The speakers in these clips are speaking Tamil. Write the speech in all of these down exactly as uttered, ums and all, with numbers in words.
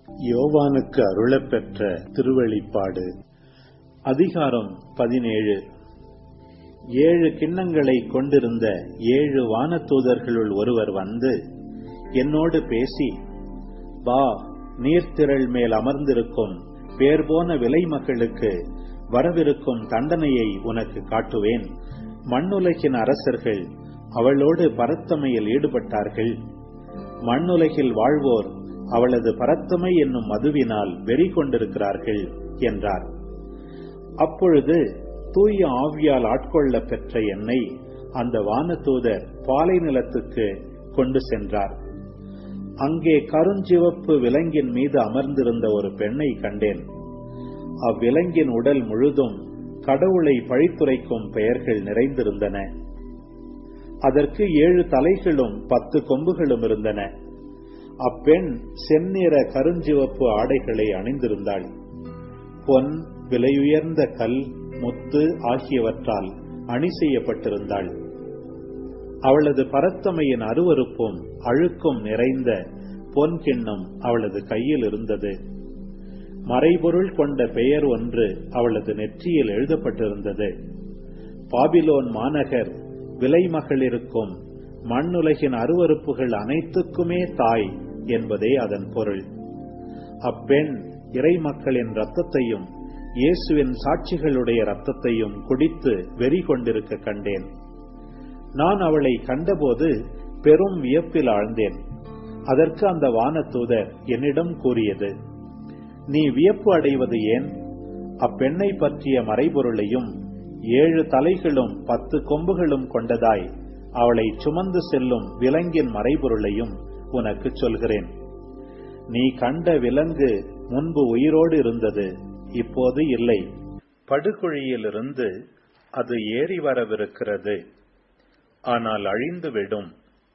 யோவானுக்கு அருளப்பெற்ற திருவெளிப்பாடு. அதிகாரம் பதினேழு. ஏழு கிண்ணங்களை கொண்டிருந்த ஏழு வானதூதர்களுள் ஒருவர் வந்து என்னோடு பேசி, வா, நீர்த்திரள் மேல் அமர்ந்திருக்கும் பேர்போன விலைமகளுக்கு வரவிருக்கும் தண்டனையை உனக்கு காட்டுவேன். மண்ணுலகின் அரசர்கள் அவளோடு பரத்தமையில் ஈடுபட்டார்கள். மண்ணுலகில் வாழ்வோர் அவளது பரத்தமை என்னும் மதுவினால் வெறி கொண்டிருக்கிறார்கள் என்றார். அப்பொழுது தூய ஆவியால் ஆட்கொள்ள பெற்ற என்னை அந்த வானதூதர் பாலை நிலத்துக்கு கொண்டு சென்றார். அங்கே கருஞ்சிவப்பு விலங்கின் மீது அமர்ந்திருந்த ஒரு பெண்ணை கண்டேன். அவ்விலங்கின் உடல் முழுதும் கடவுளை பழித்துரைக்கும் பெயர்கள் நிறைந்திருந்தன. அதற்கு ஏழு தலைகளும் பத்து கொம்புகளும் இருந்தன. அப்பெண் செந்நிற கருஞ்சிவப்பு ஆடைகளை அணிந்திருந்தாள். பொன், விலையுயர்ந்த கல், முத்து ஆகியவற்றால் அணி செய்யப்பட்டிருந்தாள். அவளது பரத்தமையின் அருவருப்பும் அழுக்கும் நிறைந்த பொன் கிண்ணம் அவளது கையில் இருந்தது. மறைபொருள் கொண்ட பெயர் ஒன்று அவளது நெற்றியில் எழுதப்பட்டிருந்தது. பாபிலோன் மாநகர் விலைமகளிருக்கும் மண்ணுலகின் அருவருப்புகள் அனைத்துக்குமே தாய் என்பதே அதன் பொருள். அப்பெண் இறைமக்களின் இரத்தத்தையும் இயேசுவின் சாட்சிகளுடைய இரத்தத்தையும் குடித்து வெறி கொண்டிருக்க கண்டேன். நான் அவளை கண்டபோது பெரும் வியப்பில் ஆழ்ந்தேன். அதற்கு அந்த வானதூதர் என்னிடம் கூறியது, நீ வியப்பு அடைவது ஏன்? அப்பெண்ணை பற்றிய மறைபொருளையும் ஏழு தலைகளும் பத்து கொம்புகளும் கொண்டதாய் அவளை சுமந்து செல்லும் விலங்கின் மறைபொருளையும் உனக்கு சொல்கிறேன். நீ கண்ட விலங்கு முன்பு உயிரோடு இருந்தது, இப்போது இல்லை. படுகுழியிலிருந்து அது ஏறி வரவிருக்கிறது, ஆனால் அழிந்துவிடும்.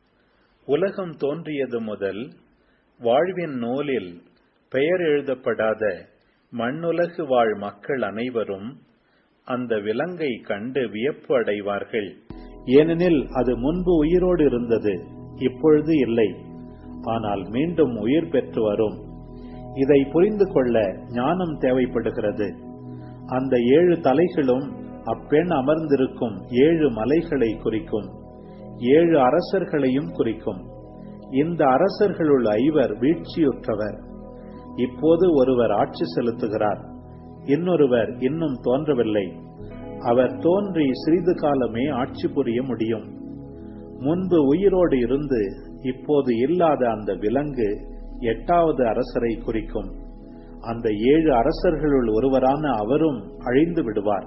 உலகம் தோன்றியது முதல் வாழ்வின் நூலில் பெயர் எழுதப்படாத மண்ணுலகு வாழ் மக்கள் அனைவரும் அந்த விலங்கை கண்டு வியப்பு அடைவார்கள். ஏனெனில் அது முன்பு உயிரோடு இருந்தது, இப்பொழுது இல்லை, ஆனால் மீண்டும் உயிர் பெற்று வரும். இதை புரிந்து கொள்ள ஞானம் தேவைப்படுகிறது. அந்த ஏழு தலைகளும் அப்பெண் அமர்ந்திருக்கும் ஏழு மலைகளை குறிக்கும், ஏழு அரசர்களையும் குறிக்கும். இந்த அரசர்களுள் ஐவர் வீழ்ச்சியுற்றவர். இப்போது ஒருவர் ஆட்சி செலுத்துகிறார், இன்னொருவர் இன்னும் தோன்றவில்லை. அவர் தோன்றி சிறிது காலமே ஆட்சி புரிய முடியும். முன்பு உயிரோடு இருந்து இப்போது இல்லாத அந்த விலங்கு எட்டாவது அரசரை குறிக்கும். அந்த ஏழு அரசர்களுள் ஒருவரான அவரும் அழிந்து விடுவார்.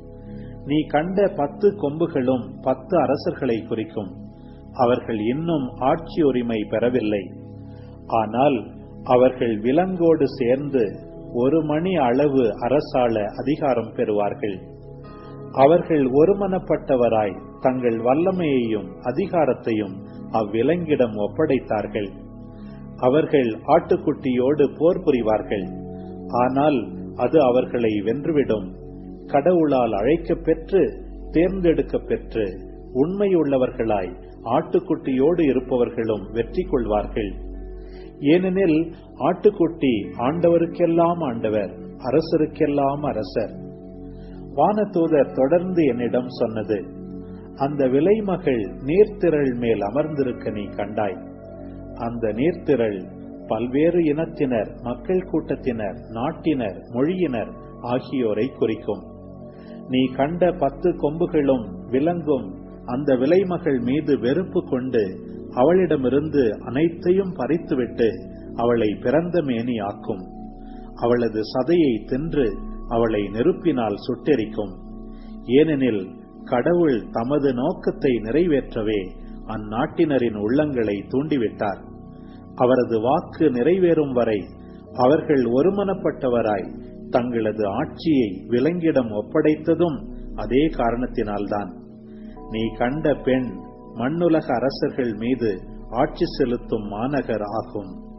நீ கண்ட பத்து கொம்புகளும் பத்து அரசர்களை குறிக்கும். அவர்கள் இன்னும் ஆட்சி உரிமை பெறவில்லை. ஆனால் அவர்கள் விலங்கோடு சேர்ந்து ஒரு மணி அளவு அரசாள அதிகாரம் பெறுவார்கள். அவர்கள் ஒருமனப்பட்டவராய் தங்கள் வல்லமையையும் அதிகாரத்தையும் அவ்விலங்கிடம் ஒப்படைத்தார்கள். அவர்கள் ஆட்டுக்குட்டியோடு போர் புரிவார்கள், ஆனால் அது அவர்களை வென்றுவிடும். கடவுளால் அழைக்கப் பெற்று தேர்ந்தெடுக்க பெற்று உண்மையுள்ளவர்களாய் ஆட்டுக்குட்டியோடு இருப்பவர்களும் வெற்றி கொள்வார்கள். ஏனெனில் ஆட்டுக்குட்டி ஆண்டவருக்கெல்லாம் ஆண்டவர், அரசருக்கெல்லாம் அரசர். வானதூதர் தொடர்ந்து என்னிடம் சொன்னது, அந்த விலைமகள் நீர்த்திரள் மேல் அமர்ந்திருக்க நீ கண்டாய். அந்த நீர்த்திரள் பல்வேறு இனத்தினர், மக்கள் கூட்டத்தினர், நாட்டினர், மொழியினர் ஆகியோரை குறிக்கும். நீ கண்ட பத்து கொம்புகளும் விலங்கும் அந்த விலைமகள் மீது வெறுப்பு கொண்டு அவளிடமிருந்து அனைத்தையும் பறித்துவிட்டு அவளை பிறந்த மேனி ஆக்கும். அவளது சதையை தின்று அவளை நெருப்பினால் சுட்டெரிக்கும். ஏனெனில் கடவுள் தமது நோக்கத்தை நிறைவேற்றவே அந்நாட்டினரின் உள்ளங்களை தூண்டிவிட்டார். அவரது வாக்கு நிறைவேறும் வரை அவர்கள் ஒருமனப்பட்டவராய் தங்களது ஆட்சியை விலங்கிடம் ஒப்படைத்ததும் அதே காரணத்தினால்தான். நீ கண்ட பெண் மண்ணுலக அரசர்கள் மீது ஆட்சி செலுத்தும் மாநகர் ஆகும்.